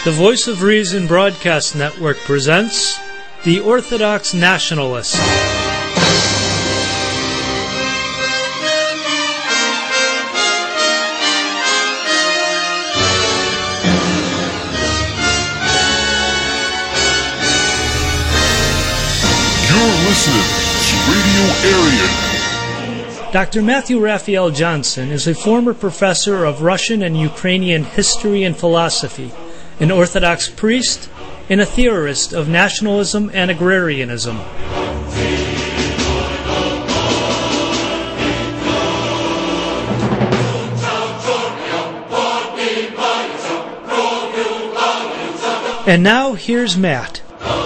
The Voice of Reason Broadcast Network presents The Orthodox Nationalist. You're listening to Radio Aryan. Dr. Matthew Raphael Johnson is a former professor of Russian and Ukrainian history and philosophy, an Orthodox priest, and a theorist of nationalism and agrarianism. And now, here's Matt.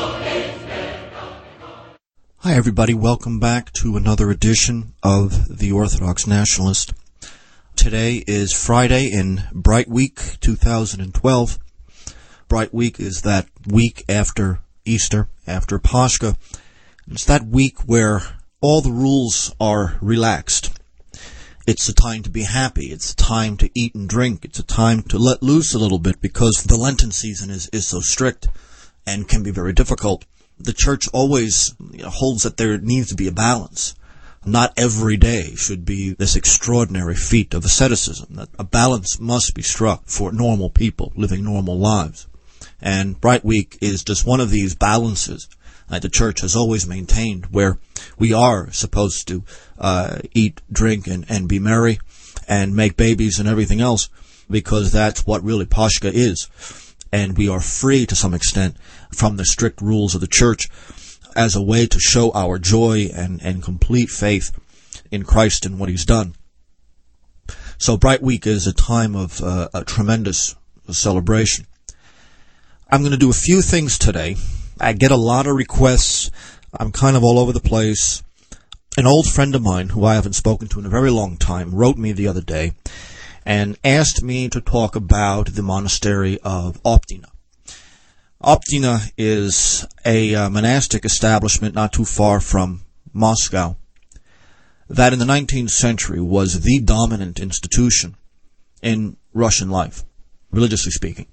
Hi everybody, welcome back to another edition of The Orthodox Nationalist. Today is Friday in Bright Week 2012. Bright Week is that week after Easter, after Pascha. It's that week where all the rules are relaxed. It's a time to be happy. It's a time to eat and drink. It's a time to let loose a little bit because the Lenten season is so strict and can be very difficult. The Church always holds that there needs to be a balance. Not every day should be this extraordinary feat of asceticism. That a balance must be struck for normal people living normal lives. And Bright Week is just one of these balances that the Church has always maintained, where we are supposed to eat, drink, and be merry, and make babies and everything else, because that's what really Pascha is. And we are free to some extent from the strict rules of the Church as a way to show our joy and complete faith in Christ and what He's done. So Bright Week is a time of a tremendous celebration. I'm going to do a few things today. I get a lot of requests. I'm kind of all over the place. An old friend of mine, who I haven't spoken to in a very long time, wrote me the other day and asked me to talk about the monastery of Optina. Optina is a monastic establishment not too far from Moscow that in the 19th century was the dominant institution in Russian life, religiously speaking.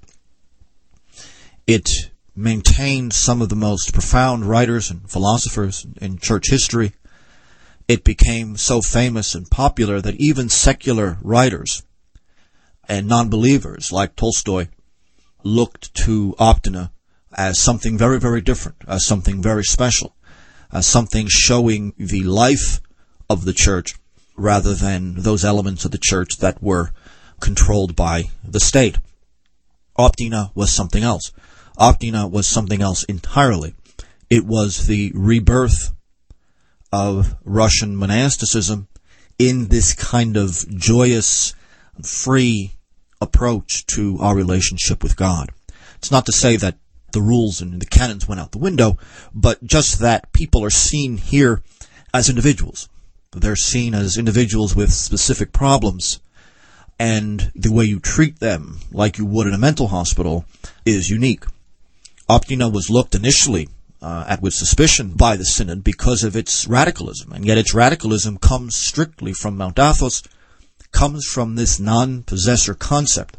It maintained some of the most profound writers and philosophers in church history. It became so famous and popular that even secular writers and non-believers like Tolstoy looked to Optina as something very, very different, as something very special, as something showing the life of the Church rather than those elements of the Church that were controlled by the state. Optina was something else. Optina was something else entirely. It was the rebirth of Russian monasticism in this kind of joyous, free approach to our relationship with God. It's not to say that the rules and the canons went out the window, but just that people are seen here as individuals. They're seen as individuals with specific problems, and the way you treat them, like you would in a mental hospital, is unique. Optina was looked initially at with suspicion by the Synod because of its radicalism, and yet its radicalism comes strictly from Mount Athos, comes from this non-possessor concept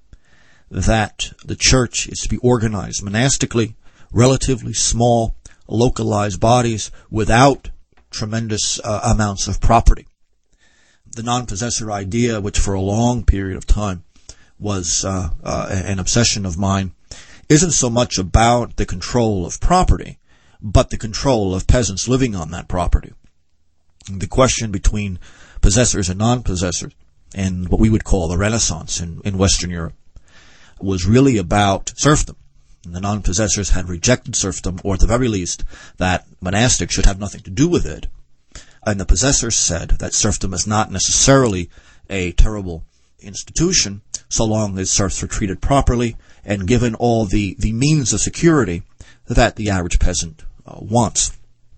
that the Church is to be organized monastically, relatively small, localized bodies without tremendous amounts of property. The non-possessor idea, which for a long period of time was an obsession of mine, isn't so much about the control of property, but the control of peasants living on that property. The question between possessors and non-possessors, and what we would call the Renaissance in Western Europe, was really about serfdom. And the non-possessors had rejected serfdom, or at the very least, that monastics should have nothing to do with it. And the possessors said that serfdom is not necessarily a terrible institution, so long as serfs are treated properly and given all the means of security that the average peasant wants.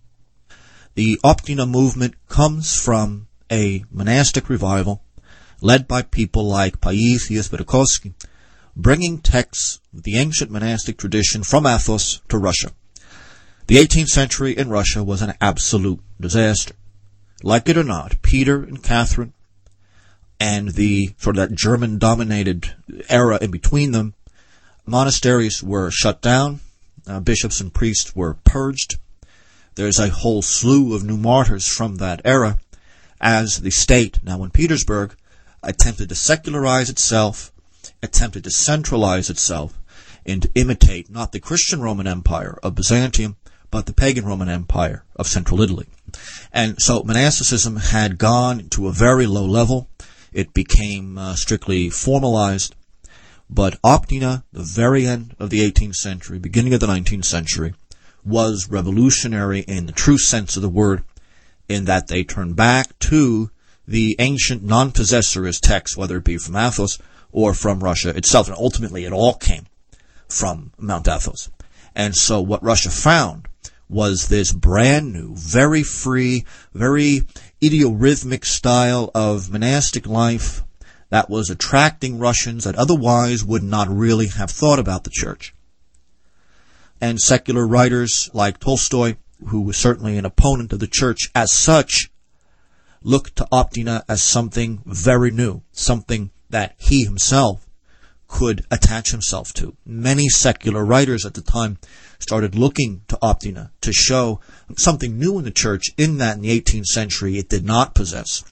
The Optina movement comes from a monastic revival led by people like Paisius Velikovsky, bringing texts of the ancient monastic tradition from Athos to Russia. The 18th century in Russia was an absolute disaster. Like it or not, Peter and Catherine and the sort of that German-dominated era in between them Monasteries were shut down. Bishops and priests were purged. There's a whole slew of new martyrs from that era as the state, now in Petersburg, attempted to secularize itself, attempted to centralize itself, and to imitate not the Christian Roman Empire of Byzantium, but the pagan Roman Empire of Central Italy. And so monasticism had gone to a very low level. It became strictly formalized. But Optina, the very end of the 18th century, beginning of the 19th century, was revolutionary in the true sense of the word, in that they turned back to the ancient non-possessorist texts, whether it be from Athos or from Russia itself. And ultimately it all came from Mount Athos. And so what Russia found was this brand new, very free, very idiorhythmic style of monastic life that was attracting Russians that otherwise would not really have thought about the church. And secular writers like Tolstoy, who was certainly an opponent of the church as such, looked to Optina as something very new, something that he himself could attach himself to. Many secular writers at the time started looking to Optina to show something new in the church, in that in the 18th century it did not possess.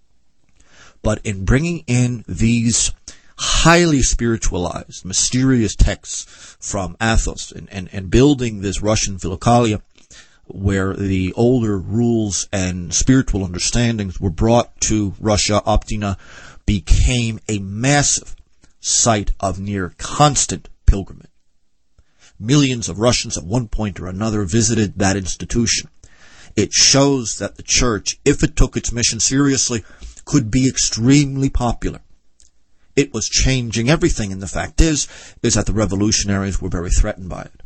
But in bringing in these highly spiritualized, mysterious texts from Athos and building this Russian Philokalia, where the older rules and spiritual understandings were brought to Russia, Optina became a massive site of near constant pilgrimage. Millions of Russians at one point or another visited that institution. It shows that the church, if it took its mission seriously, could be extremely popular. It was changing everything, and the fact is that the revolutionaries were very threatened by it.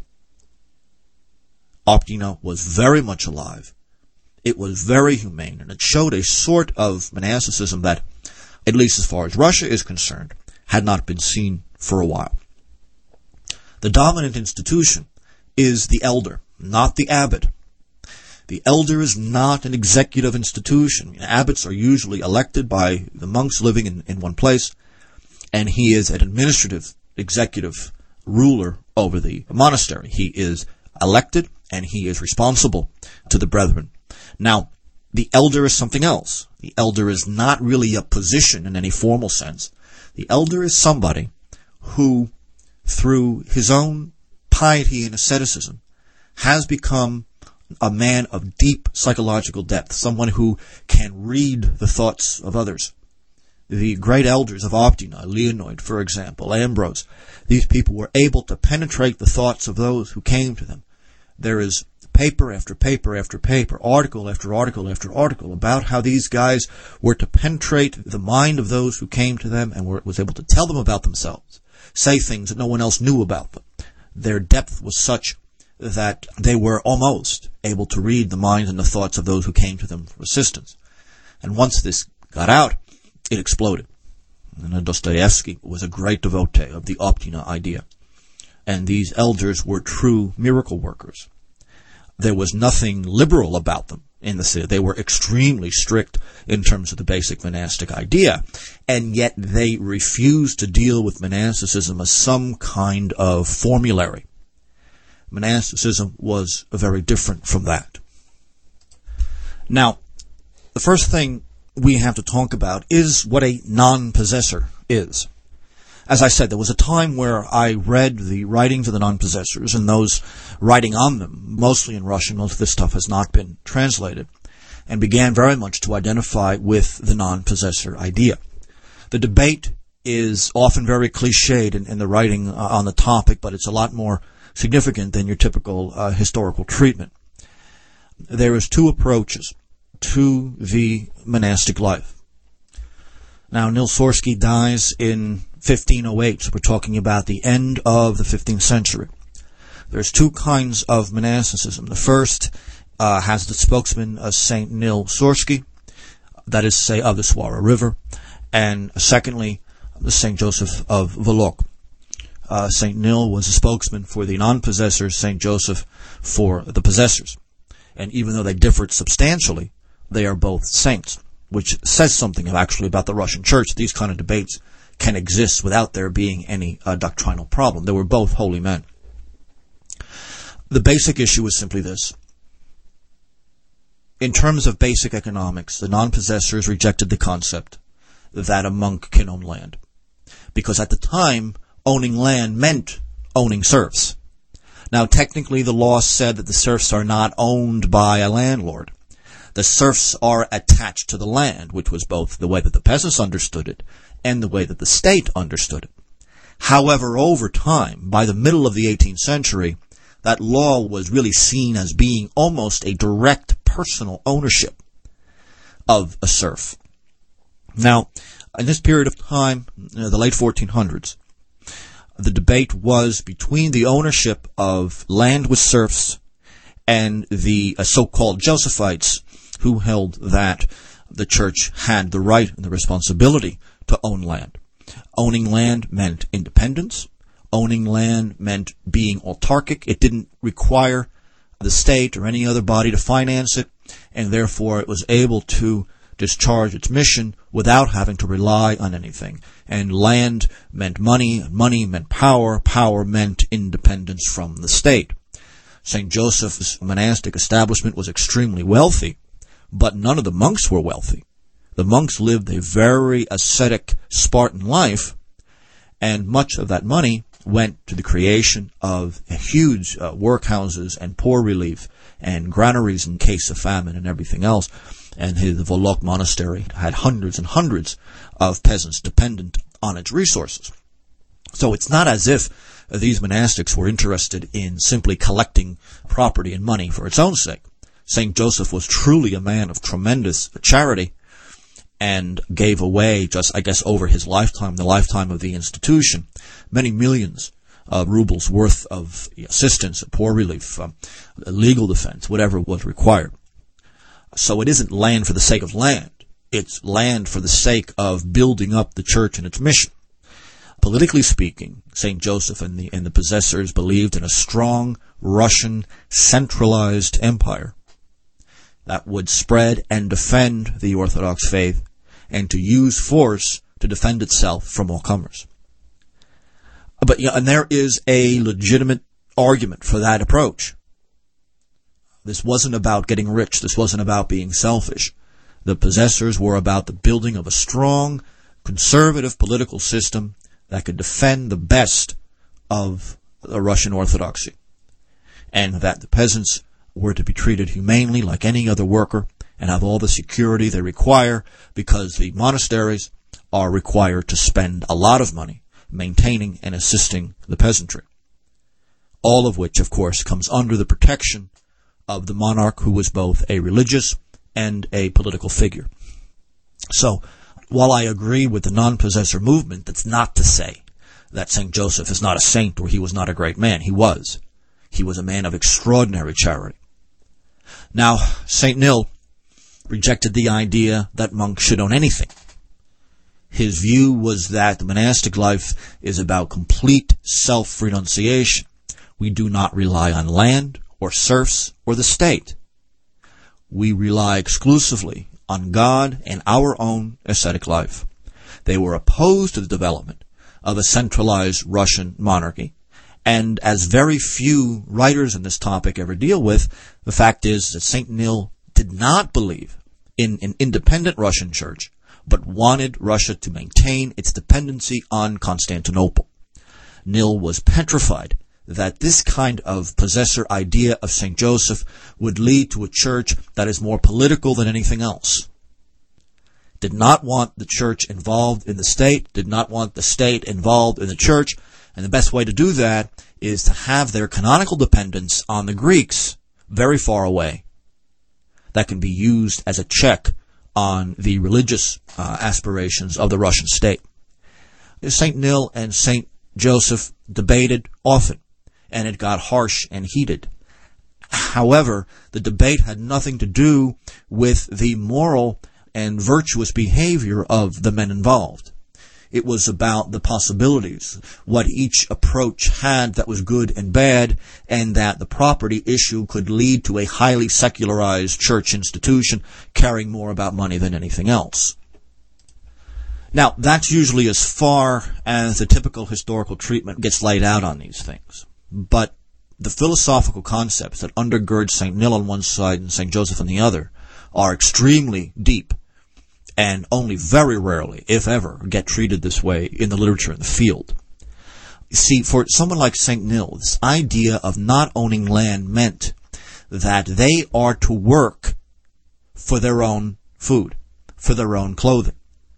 Optina was very much alive. It was very humane, and it showed a sort of monasticism that, at least as far as Russia is concerned, had not been seen for a while. The dominant institution is the elder, not the abbot. The elder is not an executive institution. Abbots are usually elected by the monks living in one place, and he is an administrative, executive ruler over the monastery. He is elected, and he is responsible to the brethren. Now, the elder is something else. The elder is not really a position in any formal sense. The elder is somebody who, through his own piety and asceticism, has become a man of deep psychological depth, someone who can read the thoughts of others. The great elders of Optina, Leonid, for example, Ambrose, these people were able to penetrate the thoughts of those who came to them. There is paper after paper after paper, article after article after article about how these guys were to penetrate the mind of those who came to them and was able to tell them about themselves, say things that no one else knew about them. Their depth was such that they were almost able to read the minds and the thoughts of those who came to them for assistance. And once this got out, it exploded. And Dostoevsky was a great devotee of the Optina idea. And these elders were true miracle workers. There was nothing liberal about them in the city. They were extremely strict in terms of the basic monastic idea, and yet they refused to deal with monasticism as some kind of formulary. Monasticism was very different from that. Now, the first thing we have to talk about is what a non-possessor is. As I said, there was a time where I read the writings of the non-possessors and those writing on them, mostly in Russian. Most of this stuff has not been translated, and began very much to identify with the non-possessor idea. The debate is often very cliched in the writing on the topic, but it's a lot more significant than your typical historical treatment. There is two approaches to the monastic life. Now, Nils Sorsky dies in 1508, so we're talking about the end of the 15th century. There's two kinds of monasticism. The first has the spokesman Saint Nils Sorsky, that is to say, of the Swara River, and secondly, the Saint Joseph of Volok. Saint Nil was a spokesman for the non-possessors, Saint Joseph for the possessors. And even though they differed substantially, they are both saints, which says something actually about the Russian church. These kind of debates can exist without there being any doctrinal problem. They were both holy men. The basic issue is simply this. In terms of basic economics, the non-possessors rejected the concept that a monk can own land. Because at the time, owning land meant owning serfs. Now, technically, the law said that the serfs are not owned by a landlord. The serfs are attached to the land, which was both the way that the peasants understood it and the way that the state understood it. However, over time, by the middle of the 18th century, that law was really seen as being almost a direct personal ownership of a serf. Now, in this period of time, the late 1400s, the debate was between the ownership of land with serfs and the so-called Josephites, who held that the church had the right and the responsibility to own land. Owning land meant independence. Owning land meant being autarkic. It didn't require the state or any other body to finance it, and therefore it was able to discharge its mission without having to rely on anything. And land meant money, and money meant power, power meant independence from the state. St. Joseph's monastic establishment was extremely wealthy, but none of the monks were wealthy. The monks lived a very ascetic, Spartan life, and much of that money went to the creation of huge workhouses and poor relief and granaries in case of famine and everything else. And the Volok monastery had hundreds and hundreds of peasants dependent on its resources. So it's not as if these monastics were interested in simply collecting property and money for its own sake. St. Joseph was truly a man of tremendous charity and gave away, just, I guess, over his lifetime, the lifetime of the institution, many millions of rubles worth of assistance, poor relief, legal defense, whatever was required. So it isn't land for the sake of land. It's land for the sake of building up the church and its mission. Politically speaking, St. Joseph and the possessors believed in a strong Russian centralized empire that would spread and defend the Orthodox faith and to use force to defend itself from all comers. But and there is a legitimate argument for that approach. This wasn't about getting rich. This wasn't about being selfish. The possessors were about the building of a strong, conservative political system that could defend the best of the Russian Orthodoxy, and that the peasants were to be treated humanely like any other worker and have all the security they require, because the monasteries are required to spend a lot of money maintaining and assisting the peasantry. All of which, of course, comes under the protection of the monarch, who was both a religious and a political figure. So, while I agree with the non-possessor movement, that's not to say that St. Joseph is not a saint or he was not a great man. He was. He was a man of extraordinary charity. Now, St. Nil rejected the idea that monks should own anything. His view was that the monastic life is about complete self-renunciation. We do not rely on land or serfs or the state. We rely exclusively on God and our own ascetic life. They were opposed to the development of a centralized Russian monarchy, and as very few writers on this topic ever deal with, the fact is that St. Nil did not believe in an independent Russian church, but wanted Russia to maintain its dependency on Constantinople. Nil was petrified that this kind of possessor idea of St. Joseph would lead to a church that is more political than anything else. Did not want the church involved in the state, did not want the state involved in the church, and the best way to do that is to have their canonical dependence on the Greeks very far away. That can be used as a check on the religious aspirations of the Russian state. St. Nil and St. Joseph debated often, and it got harsh and heated. However, the debate had nothing to do with the moral and virtuous behavior of the men involved. It was about the possibilities, what each approach had that was good and bad, and that the property issue could lead to a highly secularized church institution caring more about money than anything else. Now, that's usually as far as the typical historical treatment gets laid out on these things. But the philosophical concepts that undergird St. Nil on one side and St. Joseph on the other are extremely deep and only very rarely, if ever, get treated this way in the literature in the field. See, for someone like St. Nil, this idea of not owning land meant that they are to work for their own food, for their own clothing.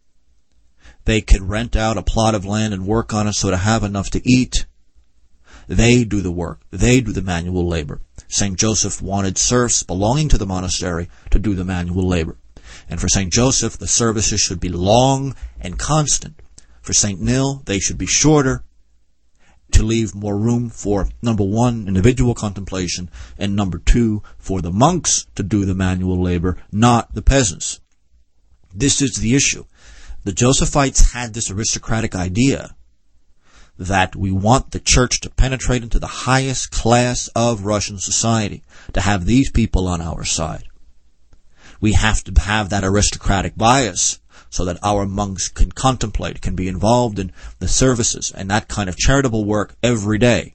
They could rent out a plot of land and work on it so to have enough to eat. They do the work. They do the manual labor. St. Joseph wanted serfs belonging to the monastery to do the manual labor. And for St. Joseph, the services should be long and constant. For St. Nil, they should be shorter to leave more room for, number one, individual contemplation, and number two, for the monks to do the manual labor, not the peasants. This is the issue. The Josephites had this aristocratic idea that we want the church to penetrate into the highest class of Russian society, to have these people on our side. We have to have that aristocratic bias so that our monks can contemplate, can be involved in the services and that kind of charitable work every day.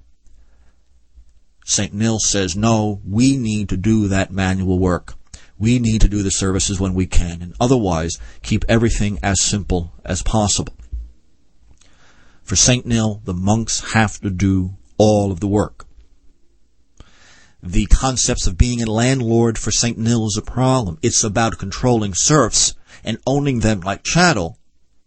St. Nil says, no, we need to do that manual work. We need to do the services when we can, and otherwise keep everything as simple as possible. For St. Nil, the monks have to do all of the work. The concepts of being a landlord for St. Nil is a problem. It's about controlling serfs and owning them like chattel,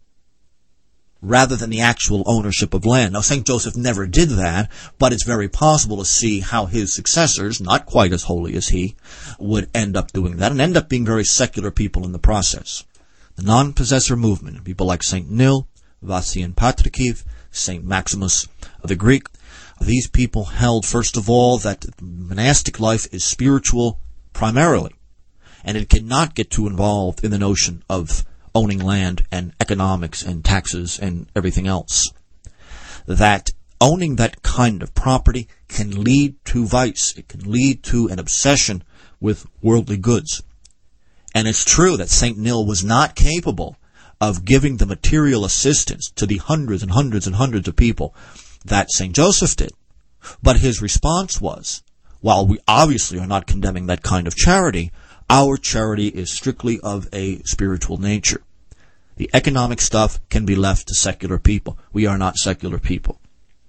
rather than the actual ownership of land. Now, St. Joseph never did that, but it's very possible to see how his successors, not quite as holy as he, would end up doing that, and end up being very secular people in the process. The non-possessor movement, people like St. Nil, Vassian Patrikiv, St. Maximus the Greek, these people held, first of all, that monastic life is spiritual primarily, and it cannot get too involved in the notion of owning land and economics and taxes and everything else. That owning that kind of property can lead to vice. It can lead to an obsession with worldly goods. And it's true that St. Nil was not capable of giving the material assistance to the hundreds and hundreds and hundreds of people that St. Joseph did. But his response was, while we obviously are not condemning that kind of charity, our charity is strictly of a spiritual nature. The economic stuff can be left to secular people. We are not secular people.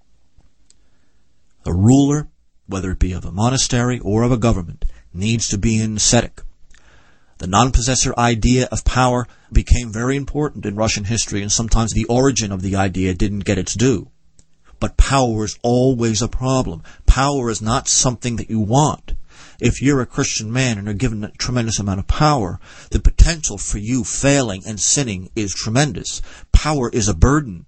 A ruler, whether it be of a monastery or of a government, needs to be an ascetic. The non-possessor idea of power became very important in Russian history, and sometimes the origin of the idea didn't get its due. But power is always a problem. Power is not something that you want. If you're a Christian man and are given a tremendous amount of power, the potential for you failing and sinning is tremendous. Power is a burden.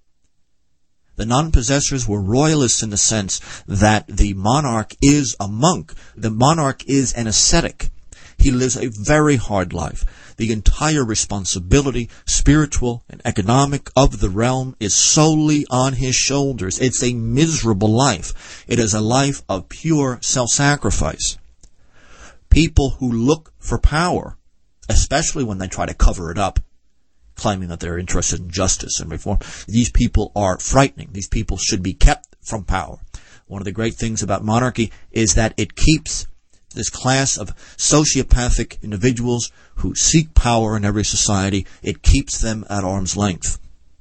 The non-possessors were royalists in the sense that the monarch is a monk. The monarch is an ascetic. He lives a very hard life. The entire responsibility, spiritual and economic, of the realm is solely on his shoulders. It's a miserable life. It is a life of pure self-sacrifice. People who look for power, especially when they try to cover it up, claiming that they're interested in justice and reform, these people are frightening. These people should be kept from power. One of the great things about monarchy is that it keeps this class of sociopathic individuals who seek power in every society, it keeps them at arm's length.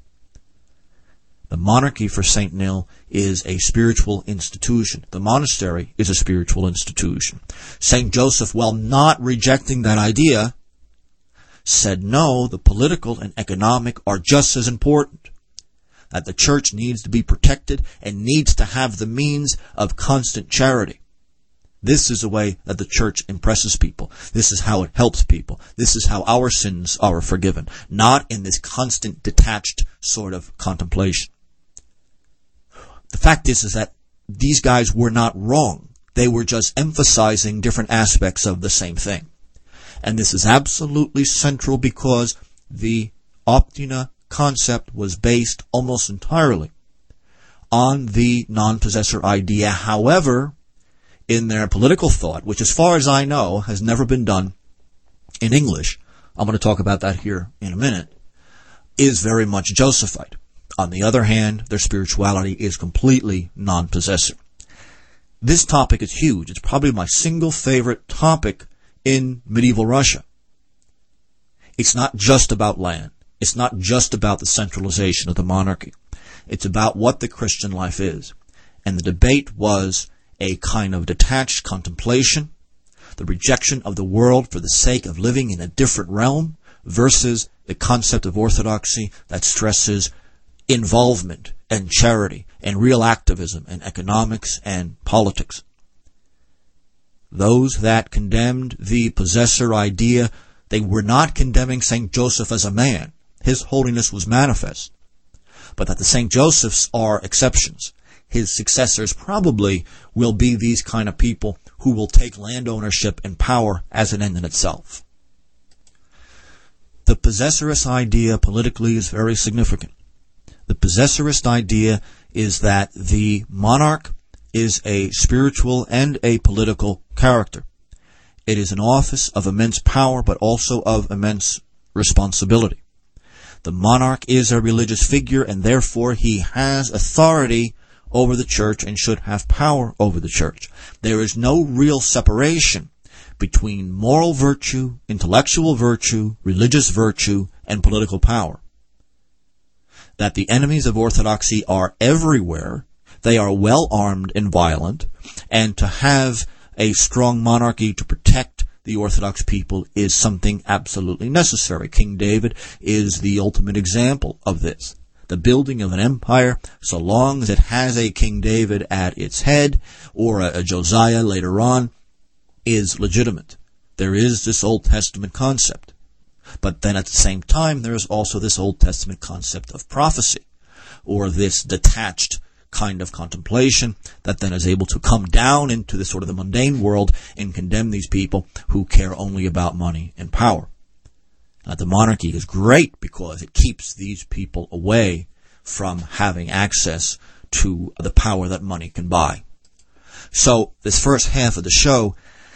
The monarchy for St. Nil is a spiritual institution. The monastery is a spiritual institution. St. Joseph, while not rejecting that idea, said no, the political and economic are just as important. That the church needs to be protected and needs to have the means of constant charity. This is the way that the church impresses people. This is how it helps people. This is how our sins are forgiven. Not in this constant, detached sort of contemplation. The fact is that these guys were not wrong. They were just emphasizing different aspects of the same thing. And this is absolutely central because the Optina concept was based almost entirely on the non-possessor idea. However, in their political thought, which as far as I know has never been done in English, I'm going to talk about that here in a minute, is very much Josephite. On the other hand, their spirituality is completely non-possessor. This topic is huge. It's probably my single favorite topic in medieval Russia. It's not just about land. It's not just about the centralization of the monarchy. It's about what the Christian life is. And the debate was a kind of detached contemplation, the rejection of the world for the sake of living in a different realm, versus the concept of orthodoxy that stresses involvement and charity and real activism and economics and politics. Those that condemned the possessor idea, they were not condemning St. Joseph as a man. His holiness was manifest. But that the St. Josephs are exceptions. His successors probably will be these kind of people who will take land ownership and power as an end in itself. The possessorist idea politically is very significant. The possessorist idea is that the monarch is a spiritual and a political character. It is an office of immense power, but also of immense responsibility. The monarch is a religious figure, and therefore he has authority over the church and should have power over the church. There is no real separation between moral virtue, intellectual virtue, religious virtue, and political power. That the enemies of orthodoxy are everywhere, they are well armed and violent, and to have a strong monarchy to protect the Orthodox people is something absolutely necessary. King David is the ultimate example of this. The building of an empire, so long as it has a King David at its head, or a Josiah later on, is legitimate. There is this Old Testament concept. But then at the same time, there is also this Old Testament concept of prophecy, or this detached kind of contemplation that then is able to come down into the sort of the mundane world and condemn these people who care only about money and power. Now, the monarchy is great because it keeps these people away from having access to the power that money can buy. So this first half of the show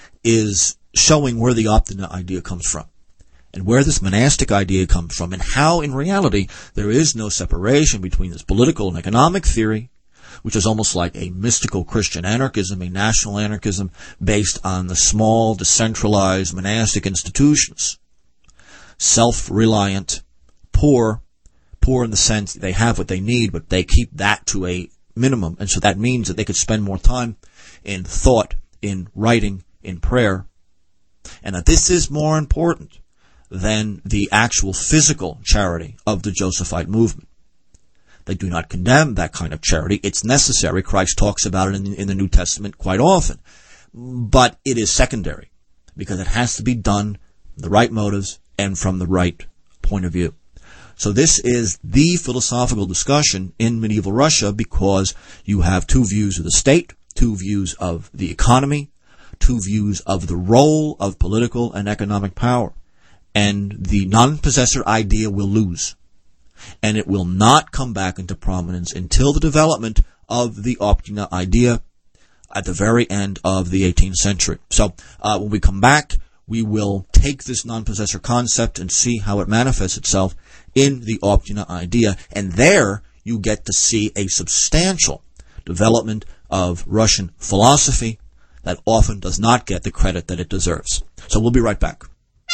is showing where the Optina idea comes from, and where this monastic idea comes from, and how in reality there is no separation between this political and economic theory, which is almost like a mystical Christian anarchism, a national anarchism based on the small, decentralized monastic institutions. Self-reliant, poor in the sense they have what they need, but they keep that to a minimum, and so that means that they could spend more time in thought, in writing, in prayer, and that this is more important than the actual physical charity of the Josephite movement. They do not condemn that kind of charity. It's necessary. Christ talks about it in the New Testament quite often. But it is secondary, because it has to be done with the right motives and from the right point of view. So this is the philosophical discussion in medieval Russia, because you have two views of the state, two views of the economy, two views of the role of political and economic power. And the non-possessor idea will lose. And it will not come back into prominence until the development of the Optina idea at the very end of the 18th century. So when we come back, we will take this non-possessor concept and see how it manifests itself in the Optina idea. And there you get to see a substantial development of Russian philosophy that often does not get the credit that it deserves. So we'll be right back.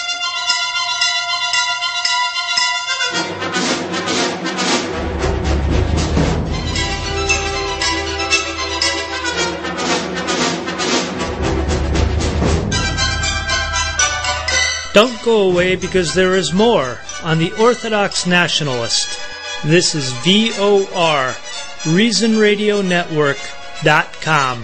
Don't go away, because there is more on the Orthodox Nationalist. This is VOR, ReasonRadioNetwork.com.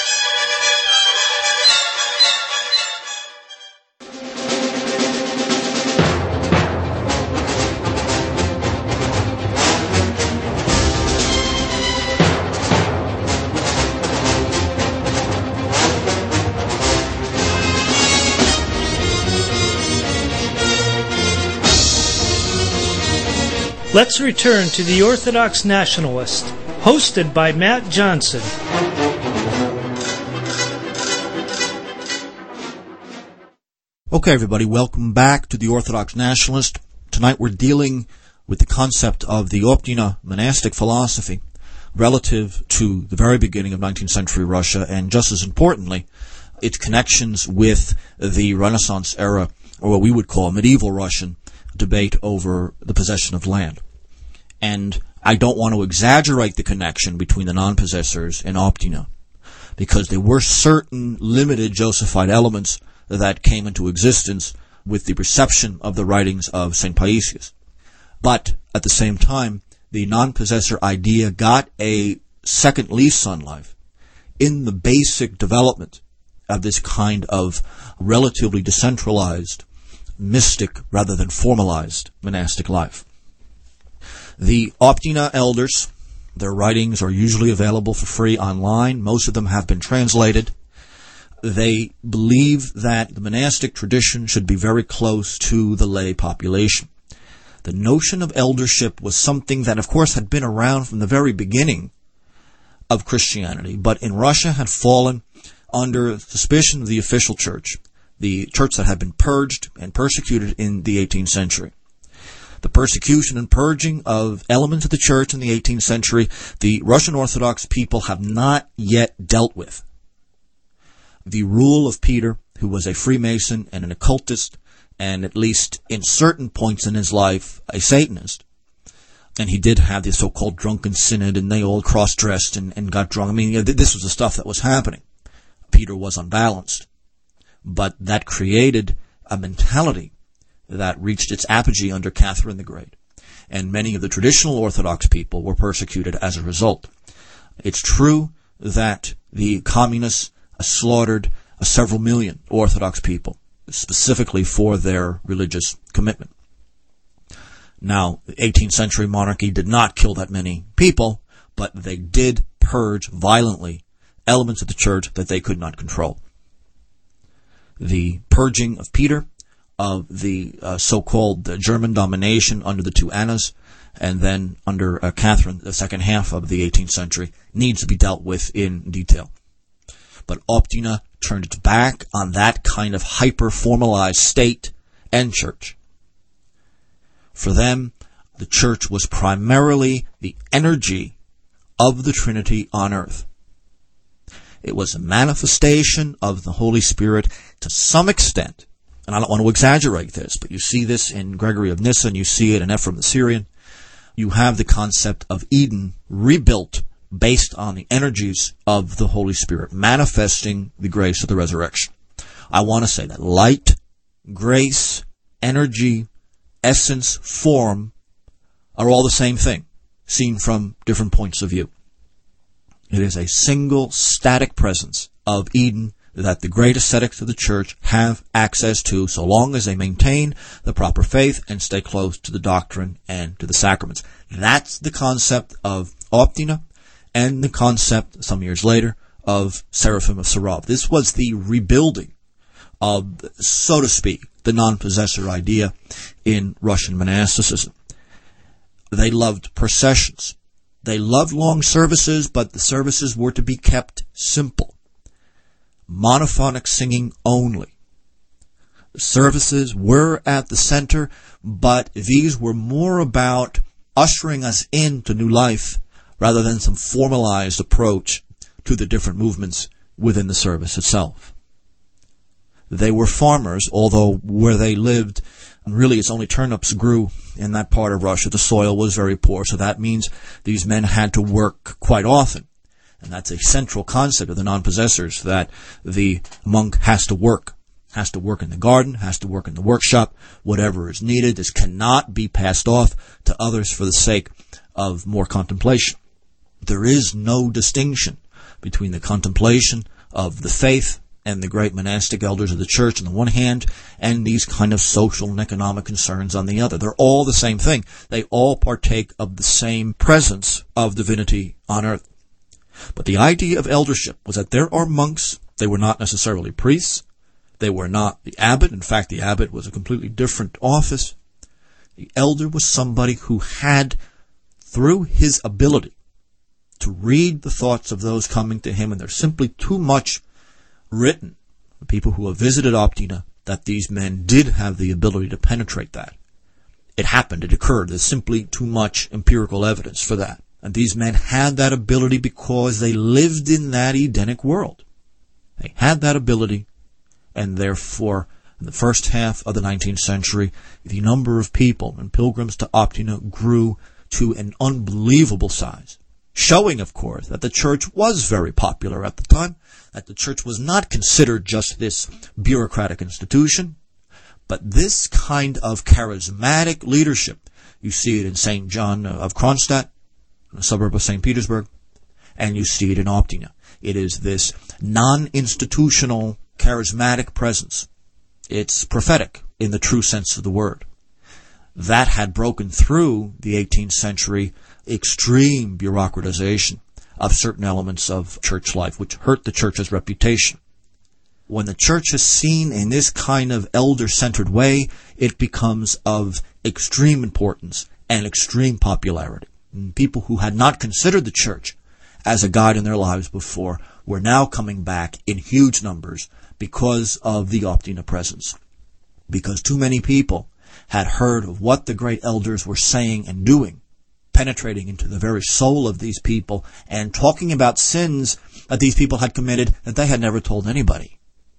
Let's return to the Orthodox Nationalist, hosted by Matt Johnson. Okay, everybody, welcome back to the Orthodox Nationalist. Tonight we're dealing with the concept of the Optina monastic philosophy relative to the very beginning of 19th century Russia, and just as importantly, its connections with the Renaissance era, or what we would call medieval Russian debate over the possession of land. And I don't want to exaggerate the connection between the non-possessors and Optina, because there were certain limited Josephite elements that came into existence with the reception of the writings of St. Paisius. But at the same time, the non-possessor idea got a second lease on life in the basic development of this kind of relatively decentralized, mystic rather than formalized monastic life. The Optina elders, their writings are usually available for free online. Most of them have been translated. They believe that the monastic tradition should be very close to the lay population. The notion of eldership was something that, of course, had been around from the very beginning of Christianity, but in Russia had fallen under suspicion of the official church, the church that had been purged and persecuted in the 18th century. The persecution and purging of elements of the church in the 18th century, the Russian Orthodox people have not yet dealt with. The rule of Peter, who was a Freemason and an occultist, and at least in certain points in his life, a Satanist. And he did have the so-called drunken synod, and they all cross-dressed and got drunk. I mean, this was the stuff that was happening. Peter was unbalanced. But that created a mentality that reached its apogee under Catherine the Great. And many of the traditional Orthodox people were persecuted as a result. It's true that the communists slaughtered several million Orthodox people, specifically for their religious commitment. Now, the 18th century monarchy did not kill that many people, but they did purge violently elements of the church that they could not control. The purging of Peter, of the so-called German domination under the two Annas, and then under Catherine, the second half of the 18th century, needs to be dealt with in detail. But Optina turned its back on that kind of hyper-formalized state and church. For them, the church was primarily the energy of the Trinity on earth. It was a manifestation of the Holy Spirit to some extent, and I don't want to exaggerate this, but you see this in Gregory of Nyssa, and you see it in Ephraim the Syrian. You have the concept of Eden rebuilt based on the energies of the Holy Spirit, manifesting the grace of the resurrection. I want to say that light, grace, energy, essence, form are all the same thing, seen from different points of view. It is a single static presence of Eden that the great ascetics of the church have access to so long as they maintain the proper faith and stay close to the doctrine and to the sacraments. That's the concept of Optina, and the concept, some years later, of Seraphim of Sarov. This was the rebuilding of, so to speak, the non-possessor idea in Russian monasticism. They loved processions. They loved long services, but the services were to be kept simple. Monophonic singing only. The services were at the center, but these were more about ushering us into new life rather than some formalized approach to the different movements within the service itself. They were farmers, although where they lived, and really it's only turnips grew in that part of Russia. The soil was very poor, so that means these men had to work quite often. And that's a central concept of the non-possessors, that the monk has to work in the garden, has to work in the workshop, whatever is needed. This cannot be passed off to others for the sake of more contemplation. There is no distinction between the contemplation of the faith and the great monastic elders of the church on the one hand, and these kind of social and economic concerns on the other. They're all the same thing. They all partake of the same presence of divinity on earth. But the idea of eldership was that there are monks. They were not necessarily priests. They were not the abbot. In fact, the abbot was a completely different office. The elder was somebody who had, through his ability to read the thoughts of those coming to him, and there's simply too much written, the people who have visited Optina, that these men did have the ability to penetrate that. It happened. It occurred. There's simply too much empirical evidence for that. And these men had that ability because they lived in that Edenic world. They had that ability, and therefore, in the first half of the 19th century, the number of people and pilgrims to Optina grew to an unbelievable size, showing, of course, that the church was very popular at the time, that the church was not considered just this bureaucratic institution, but this kind of charismatic leadership. You see it in St. John of Kronstadt, a suburb of St. Petersburg, and you see it in Optina. It is this non-institutional, charismatic presence. It's prophetic in the true sense of the word. That had broken through the 18th century extreme bureaucratization of certain elements of church life, which hurt the church's reputation. When the church is seen in this kind of elder-centered way, it becomes of extreme importance and extreme popularity. And people who had not considered the church as a guide in their lives before were now coming back in huge numbers because of the Optina presence. Because too many people had heard of what the great elders were saying and doing, penetrating into the very soul of these people and talking about sins that these people had committed that they had never told anybody.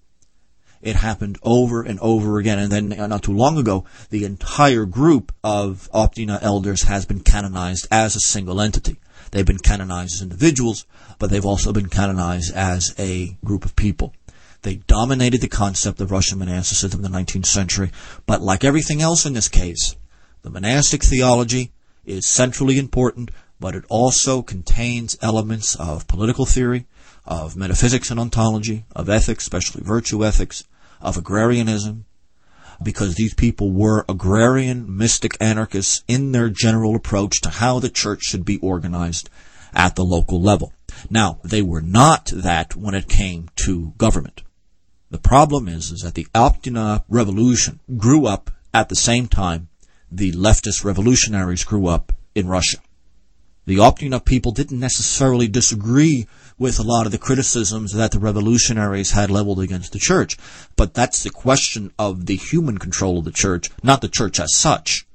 It happened over and over again. And then not too long ago, the entire group of Optina elders has been canonized as a single entity. They've been canonized as individuals, but they've also been canonized as a group of people. They dominated the concept of Russian monasticism in the 19th century, but like everything else in this case, the monastic theology is centrally important, but it also contains elements of political theory, of metaphysics and ontology, of ethics, especially virtue ethics, of agrarianism, because these people were agrarian, mystic anarchists in their general approach to how the church should be organized at the local level. Now, they were not that when it came to government. The problem is that the Optina revolution grew up at the same time the leftist revolutionaries grew up in Russia. The Optina people didn't necessarily disagree with a lot of the criticisms that the revolutionaries had leveled against the church, but that's the question of the human control of the church, not the church as such.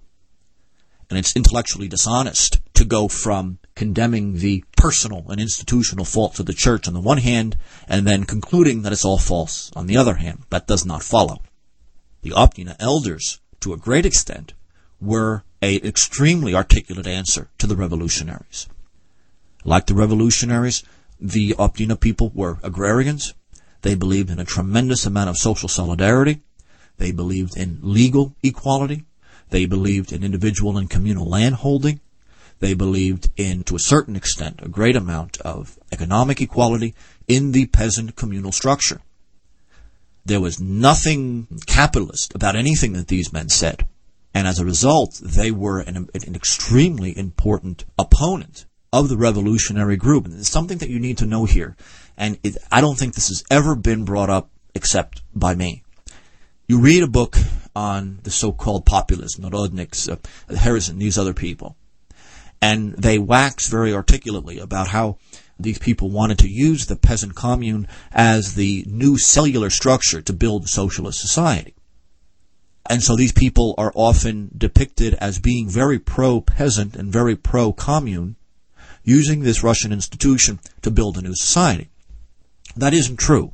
And it's intellectually dishonest to go from condemning the personal and institutional faults of the church on the one hand, and then concluding that it's all false on the other hand. That does not follow. The Optina elders, to a great extent, were an extremely articulate answer to the revolutionaries. Like the revolutionaries, the Optina people were agrarians. They believed in a tremendous amount of social solidarity. They believed in legal equality. They believed in individual and communal landholding. They believed in, to a certain extent, a great amount of economic equality in the peasant communal structure. There was nothing capitalist about anything that these men said. And as a result, they were an extremely important opponent of the revolutionary group. And it's something that you need to know here. And I don't think this has ever been brought up except by me. You read a book on the so-called populists, Narodniks, Harrison, these other people. And they wax very articulately about how these people wanted to use the peasant commune as the new cellular structure to build a socialist society. And so these people are often depicted as being very pro-peasant and very pro-commune, using this Russian institution to build a new society. That isn't true.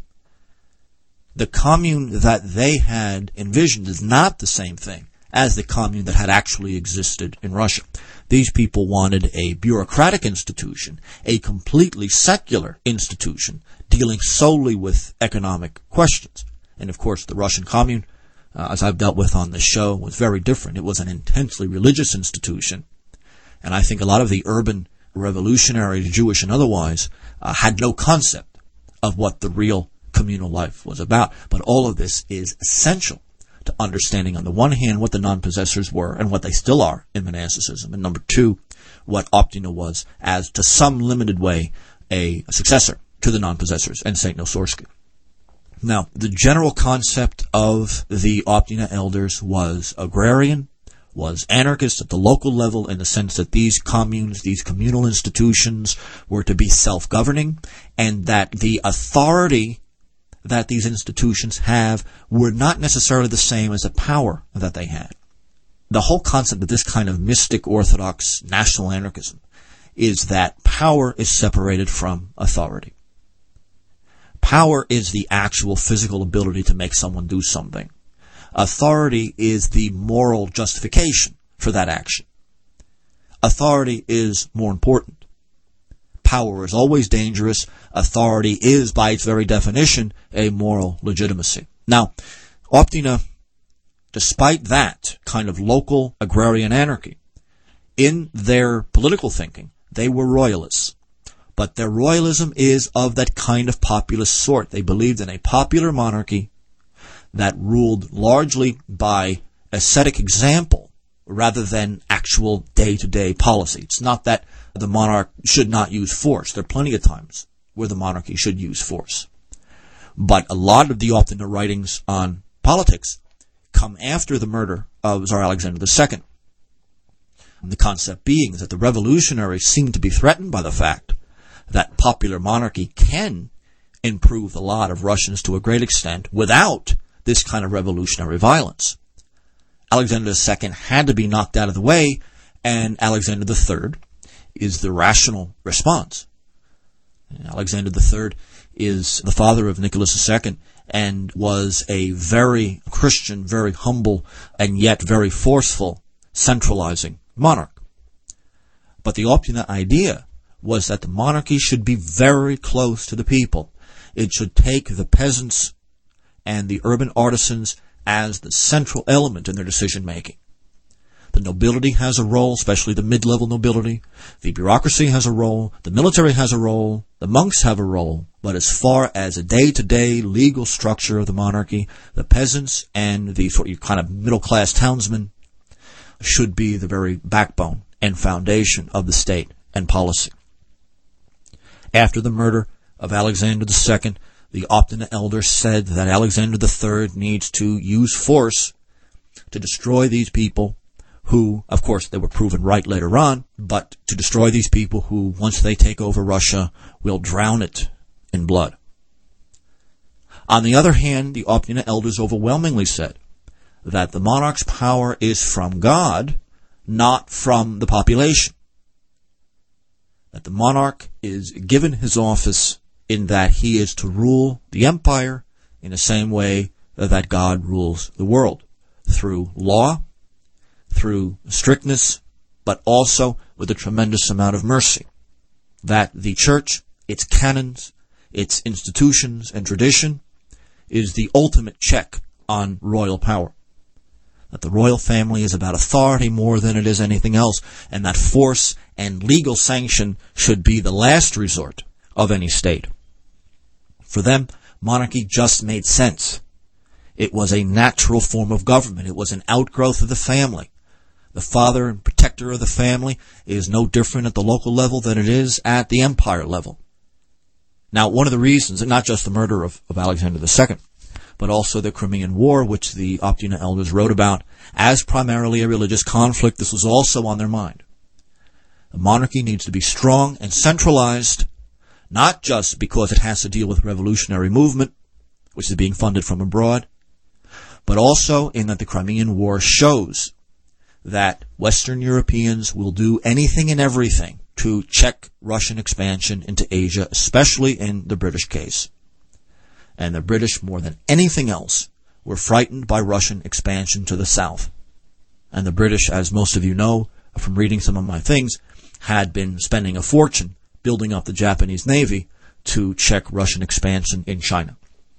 The commune that they had envisioned is not the same thing as the commune that had actually existed in Russia. These people wanted a bureaucratic institution, a completely secular institution, dealing solely with economic questions. And of course, the Russian commune, as I've dealt with on this show, was very different. It was an intensely religious institution. And I think a lot of the urban revolutionaries, Jewish and otherwise, had no concept of what the real communal life was about. But all of this is essential to understanding, on the one hand, what the non-possessors were and what they still are in monasticism, and number two, what Optina was, as to some limited way, a successor to the non-possessors and St. Nosorsky. Now, the general concept of the Optina elders was agrarian, was anarchist at the local level, in the sense that these communes, these communal institutions, were to be self-governing, and that the authority that these institutions have were not necessarily the same as the power that they had. the whole concept of this kind of mystic Orthodox national anarchism is that power is separated from authority. Power is the actual physical ability to make someone do something. Authority is the moral justification for that action. Authority is more important. Power is always dangerous. Authority is, by its very definition, a moral legitimacy. Now, Optina, despite that kind of local agrarian anarchy, in their political thinking, they were royalists. But their royalism is of that kind of populist sort. They believed in a popular monarchy that ruled largely by ascetic example rather than actual day-to-day policy. It's not that the monarch should not use force. There are plenty of times where the monarchy should use force. But a lot of the Optina writings on politics come after the murder of Tsar Alexander II. And the concept being is that the revolutionaries seem to be threatened by the fact that popular monarchy can improve the lot of Russians to a great extent without this kind of revolutionary violence. Alexander II had to be knocked out of the way, and Alexander III is the rational response. Alexander III is the father of Nicholas II and was a very Christian, very humble, and yet very forceful, centralizing monarch. But the Optina idea was that the monarchy should be very close to the people. It should take the peasants and the urban artisans as the central element in their decision-making. The nobility has a role, especially the mid-level nobility. The bureaucracy has a role. The military has a role. The monks have a role. But as far as a day-to-day legal structure of the monarchy, the peasants and the sort of kind of middle-class townsmen should be the very backbone and foundation of the state and policy. After the murder of Alexander II, the Optina elders said that Alexander III needs to use force to destroy these people who, of course, they were proven right later on, but to destroy these people who, once they take over Russia, will drown it in blood. On the other hand, the Optina elders overwhelmingly said that the monarch's power is from God, not from the population. That the monarch is given his office in that he is to rule the empire in the same way that God rules the world, through law, through strictness, but also with a tremendous amount of mercy. That the church, its canons, its institutions and tradition is the ultimate check on royal power. That the royal family is about authority more than it is anything else, and that force and legal sanction should be the last resort of any state. For them, monarchy just made sense. It was a natural form of government. It was an outgrowth of the family. The father and protector of the family is no different at the local level than it is at the empire level. Now, one of the reasons, and not just the murder of Alexander II, but also the Crimean War, which the Optina elders wrote about as primarily a religious conflict, this was also on their mind. The monarchy needs to be strong and centralized, not just because it has to deal with revolutionary movement, which is being funded from abroad, but also in that the Crimean War shows that Western Europeans will do anything and everything to check Russian expansion into Asia, especially in the British case. And the British, more than anything else, were frightened by Russian expansion to the south. And the British, as most of you know from reading some of my things, had been spending a fortune building up the Japanese Navy to check Russian expansion in China.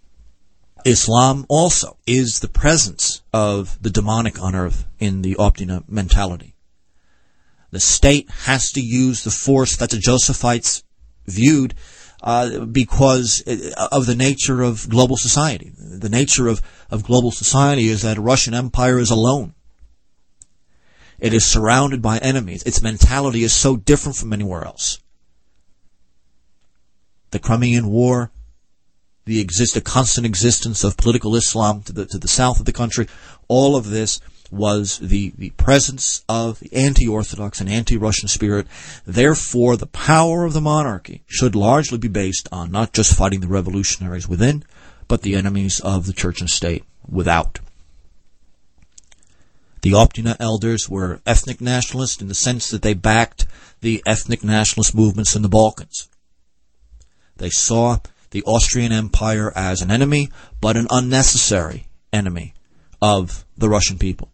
Islam also is the presence of the demonic on earth in the Optina mentality. The state has to use the force that the Josephites viewed because of the nature of global society. The nature of global society is that a Russian Empire is alone. It is surrounded by enemies. Its mentality is so different from anywhere else. The Crimean War, the constant existence of political Islam to the south of the country, all of this was the presence of the anti-Orthodox and anti-Russian spirit. Therefore, the power of the monarchy should largely be based on not just fighting the revolutionaries within, but the enemies of the church and state without. The Optina elders were ethnic nationalists in the sense that they backed the ethnic nationalist movements in the Balkans. They saw the Austrian Empire as an enemy, but an unnecessary enemy of the Russian people.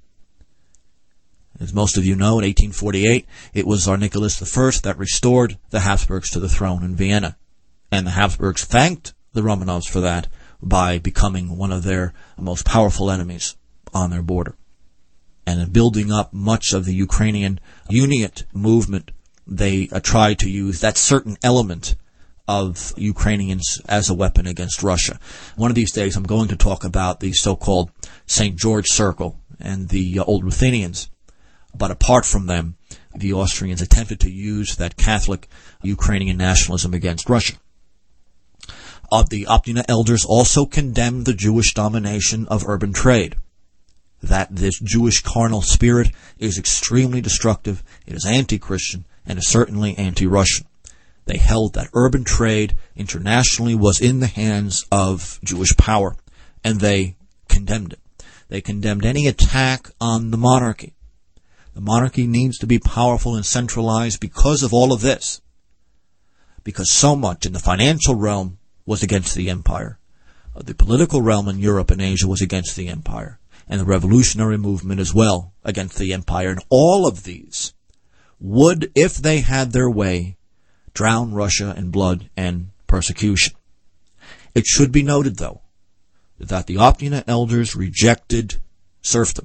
As most of you know, in 1848, it was Tsar Nicholas I that restored the Habsburgs to the throne in Vienna. And the Habsburgs thanked the Romanovs for that by becoming one of their most powerful enemies on their border. And in building up much of the Ukrainian Uniate movement, they tried to use that certain element of Ukrainians as a weapon against Russia. One of these days I'm going to talk about the so-called St. George Circle and the Old Ruthenians. But apart from them, the Austrians attempted to use that Catholic Ukrainian nationalism against Russia. The Optina elders also condemned the Jewish domination of urban trade. That this Jewish carnal spirit is extremely destructive, it is anti-Christian, and is certainly anti-Russian. They held that urban trade internationally was in the hands of Jewish power, and they condemned it. They condemned any attack on the monarchy. The monarchy needs to be powerful and centralized because of all of this. Because so much in the financial realm was against the empire. The political realm in Europe and Asia was against the empire. And the revolutionary movement as well against the empire. And all of these would, if they had their way, drown Russia in blood and persecution. It should be noted, though, that the Optina elders rejected serfdom.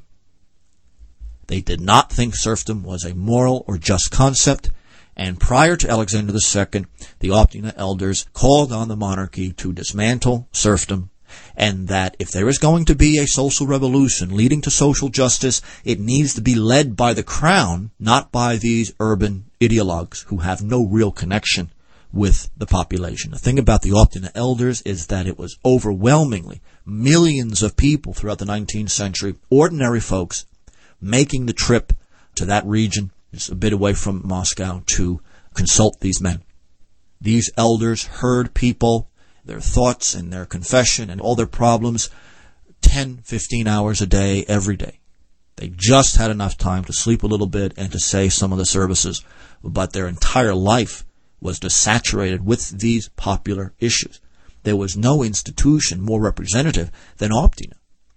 They did not think serfdom was a moral or just concept, and prior to Alexander II, the Optina elders called on the monarchy to dismantle serfdom, and that if there is going to be a social revolution leading to social justice, it needs to be led by the crown, not by these urban ideologues who have no real connection with the population. The thing about the Optina elders is that it was overwhelmingly millions of people throughout the 19th century, ordinary folks, making the trip to that region, just a bit away from Moscow, to consult these men. These elders heard people, their thoughts and their confession and all their problems 10, 15 hours a day, every day. They just had enough time to sleep a little bit and to say some of the services, but their entire life was just saturated with these popular issues. There was no institution more representative than Optina.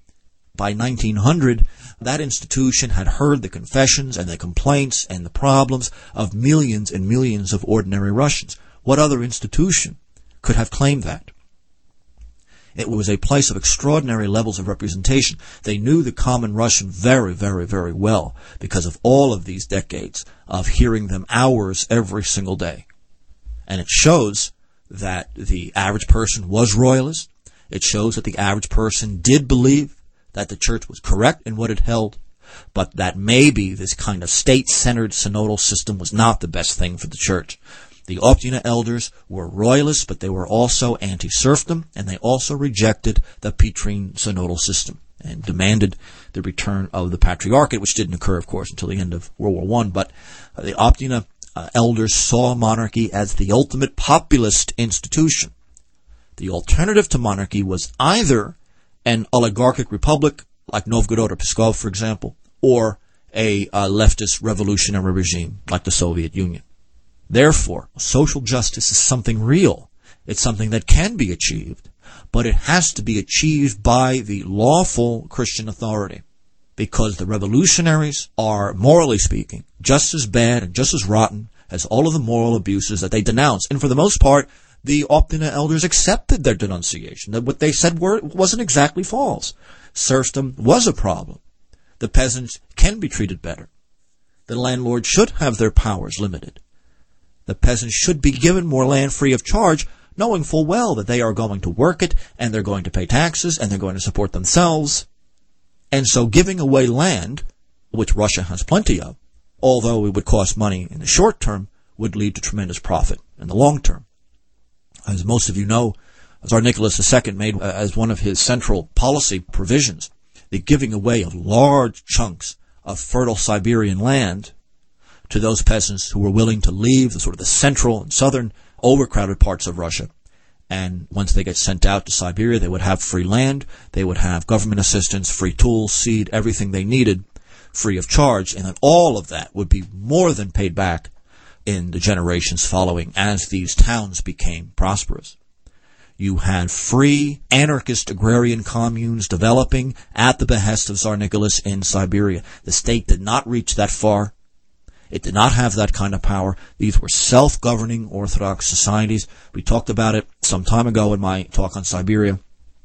By 1900, that institution had heard the confessions and the complaints and the problems of millions and millions of ordinary Russians. What other institution could have claimed that? It was a place of extraordinary levels of representation. They knew the common Russian very, very, very well because of all of these decades of hearing them hours every single day. And it shows that the average person was royalist. It shows that the average person did believe that the church was correct in what it held, but that maybe this kind of state-centered synodal system was not the best thing for the church. The Optina elders were royalists, but they were also anti-serfdom, and they also rejected the Petrine synodal system and demanded the return of the patriarchate, which didn't occur, of course, until the end of World War I. But the Optina elders saw monarchy as the ultimate populist institution. The alternative to monarchy was either an oligarchic republic, like Novgorod or Pskov, for example, or a leftist revolutionary regime, like the Soviet Union. Therefore, social justice is something real. It's something that can be achieved, but it has to be achieved by the lawful Christian authority, because the revolutionaries are, morally speaking, just as bad and just as rotten as all of the moral abuses that they denounce. And for the most part, the Optina elders accepted their denunciation, that what they said wasn't exactly false. Serfdom was a problem. The peasants can be treated better. The landlords should have their powers limited. The peasants should be given more land free of charge, knowing full well that they are going to work it, and they're going to pay taxes, and they're going to support themselves. And so giving away land, which Russia has plenty of, although it would cost money in the short term, would lead to tremendous profit in the long term. As most of you know, Tsar Nicholas II made as one of his central policy provisions the giving away of large chunks of fertile Siberian land to those peasants who were willing to leave the sort of the central and southern overcrowded parts of Russia. And once they get sent out to Siberia, they would have free land, they would have government assistance, free tools, seed, everything they needed free of charge, and that all of that would be more than paid back in the generations following as these towns became prosperous. You had free, anarchist agrarian communes developing at the behest of Tsar Nicholas in Siberia. The state did not reach that far. It did not have that kind of power. These were self-governing Orthodox societies. We talked about it some time ago in my talk on Siberia.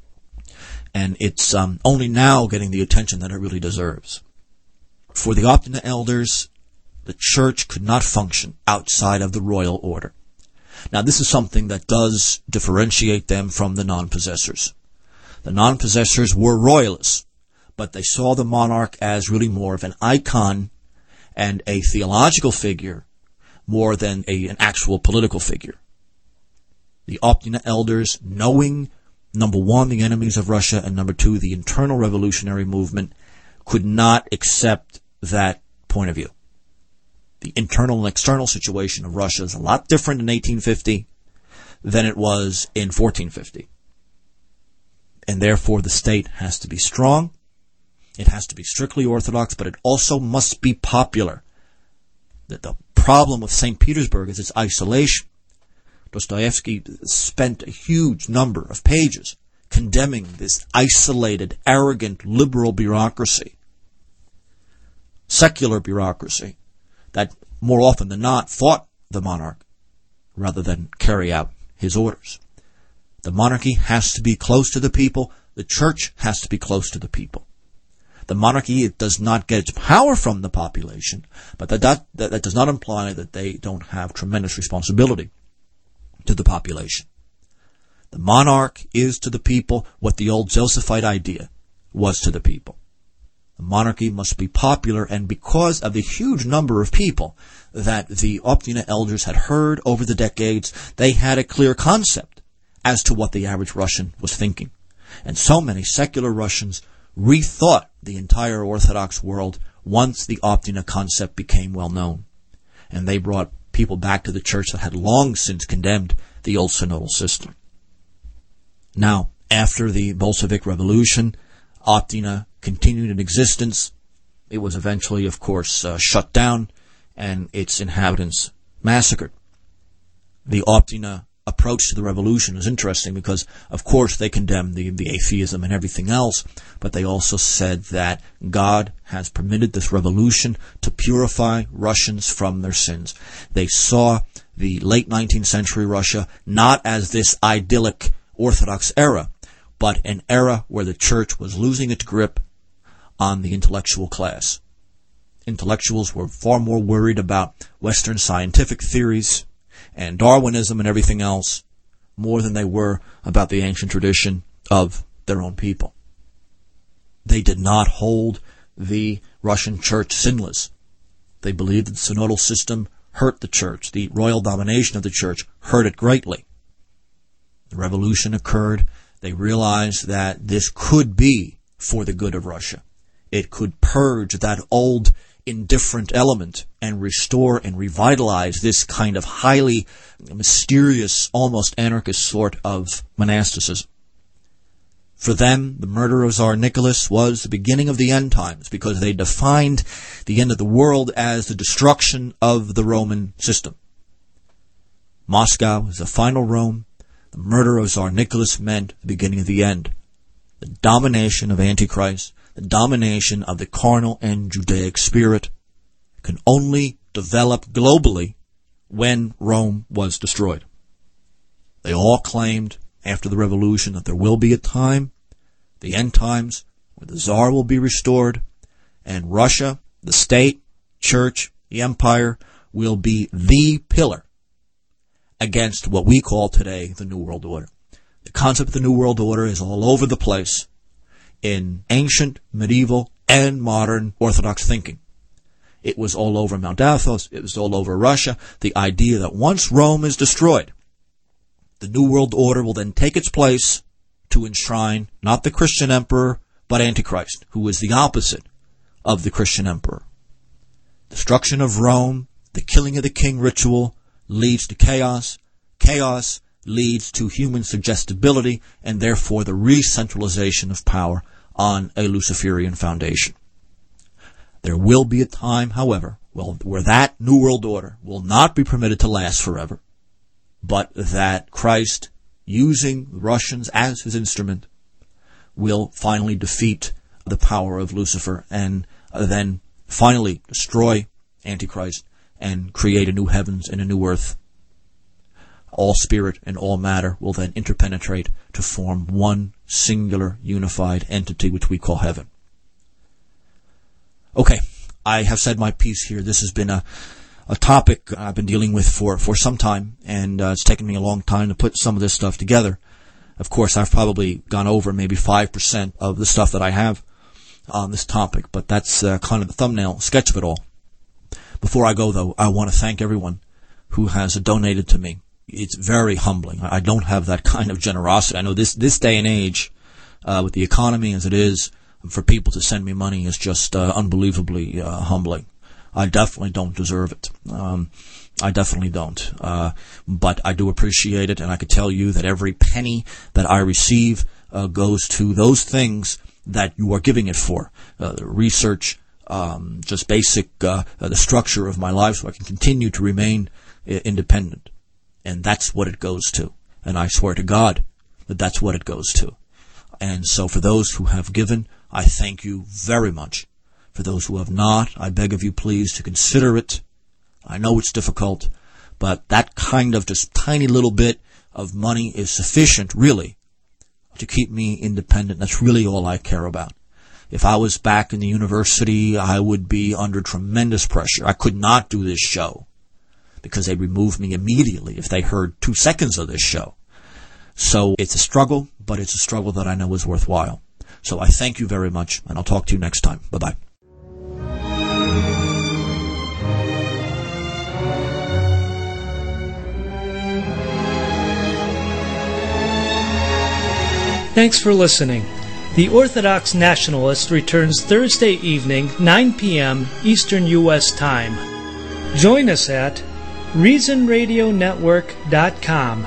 And it's only now getting the attention that it really deserves. For the Optina elders, the church could not function outside of the royal order. Now, this is something that does differentiate them from the non-possessors. The non-possessors were royalists, but they saw the monarch as really more of an icon and a theological figure more than an actual political figure. The Optina elders, knowing, number one, the enemies of Russia, and number two, the internal revolutionary movement, could not accept that point of view. The internal and external situation of Russia is a lot different in 1850 than it was in 1450. And therefore the state has to be strong, it has to be strictly Orthodox, but it also must be popular. The problem with St. Petersburg is its isolation. Dostoevsky spent a huge number of pages condemning this isolated, arrogant, liberal bureaucracy, secular bureaucracy, that more often than not fought the monarch rather than carry out his orders. The monarchy has to be close to the people. The church has to be close to the people. The monarchy does not get its power from the population, but that does not imply that they don't have tremendous responsibility to the population. The monarch is to the people what the old Josephite idea was to the people. The monarchy must be popular, and because of the huge number of people that the Optina elders had heard over the decades, they had a clear concept as to what the average Russian was thinking. And so many secular Russians rethought the entire Orthodox world once the Optina concept became well known. And they brought people back to the church that had long since condemned the old synodal system. Now, after the Bolshevik Revolution, Optina continued in existence. It was eventually, of course, shut down and its inhabitants massacred. The Optina approach to the revolution is interesting because, of course, they condemned the atheism and everything else, but they also said that God has permitted this revolution to purify Russians from their sins. They saw the late 19th century Russia not as this idyllic Orthodox era, but an era where the church was losing its grip on the intellectual class. Intellectuals were far more worried about Western scientific theories and Darwinism and everything else more than they were about the ancient tradition of their own people. They did not hold the Russian church sinless. They believed that the synodal system hurt the church. The royal domination of the church hurt it greatly. The revolution occurred. They realized that this could be for the good of Russia. It could purge that old indifferent element and restore and revitalize this kind of highly mysterious, almost anarchist sort of monasticism. For them, the murder of Tsar Nicholas was the beginning of the end times because they defined the end of the world as the destruction of the Roman system. Moscow was the final Rome. The murder of Tsar Nicholas meant the beginning of the end. The domination of Antichrist, the domination of the carnal and Judaic spirit can only develop globally when Rome was destroyed. They all claimed after the revolution that there will be a time, the end times, where the Tsar will be restored, and Russia, the state, church, the empire, will be the pillar against what we call today the New World Order. The concept of the New World Order is all over the place in ancient, medieval, and modern Orthodox thinking. It was all over Mount Athos. It was all over Russia. The idea that once Rome is destroyed, the New World Order will then take its place to enshrine not the Christian emperor, but Antichrist, who is the opposite of the Christian emperor. Destruction of Rome, the killing of the king ritual, leads to chaos. Chaos leads to human suggestibility, and therefore the re-centralization of power on a Luciferian foundation. There will be a time, however, where that New World Order will not be permitted to last forever, but that Christ, using the Russians as his instrument, will finally defeat the power of Lucifer and then finally destroy Antichrist and create a new heavens and a new earth. All spirit and all matter will then interpenetrate to form one singular unified entity which we call heaven. Okay, I have said my piece here. This has been a topic I've been dealing with for some time, and it's taken me a long time to put some of this stuff together. Of course, I've probably gone over maybe 5% of the stuff that I have on this topic, but that's kind of the thumbnail sketch of it all. Before I go, though, I want to thank everyone who has donated to me. It's very humbling. I don't have that kind of generosity. I know this day and age, with the economy as it is, for people to send me money is just unbelievably humbling. I definitely don't deserve it. I definitely don't. But I do appreciate it, and I can tell you that every penny that I receive goes to those things that you are giving it for. The research, just basic, the structure of my life so I can continue to remain independent. And that's what it goes to. And I swear to God that that's what it goes to. And so for those who have given, I thank you very much. For those who have not, I beg of you please to consider it. I know it's difficult, but that kind of just tiny little bit of money is sufficient, really, to keep me independent. That's really all I care about. If I was back in the university, I would be under tremendous pressure. I could not do this show because they'd remove me immediately if they heard 2 seconds of this show. So it's a struggle, but it's a struggle that I know is worthwhile. So I thank you very much, and I'll talk to you next time. Bye-bye. Thanks for listening. The Orthodox Nationalist returns Thursday evening, 9 p.m. Eastern U.S. Time. Join us at ReasonRadioNetwork.com.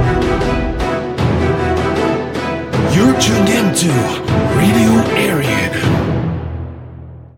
You're tuned into Radio Aryan.